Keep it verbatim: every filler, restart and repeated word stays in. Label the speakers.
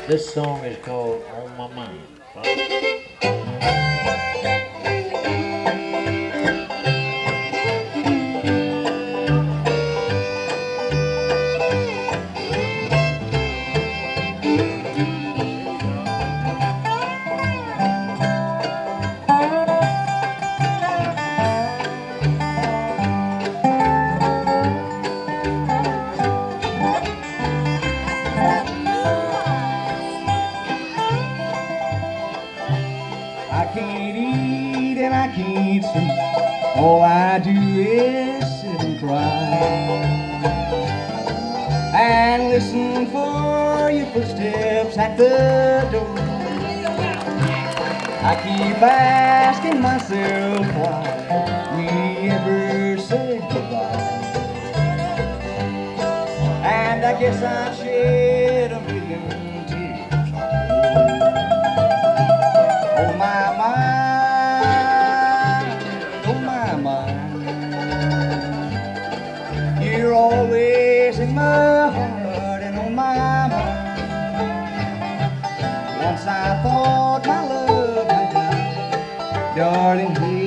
Speaker 1: This song is called On My Mind.
Speaker 2: I can't eat and I can't sleep. All I do is sit and cry and listen for your footsteps at the door. I keep asking myself why we ever said goodbye, and I guess I've shed a million tears. Oh my mind, oh my mind, you're always in my heart and on my mind. Once I thought my love had died, darling,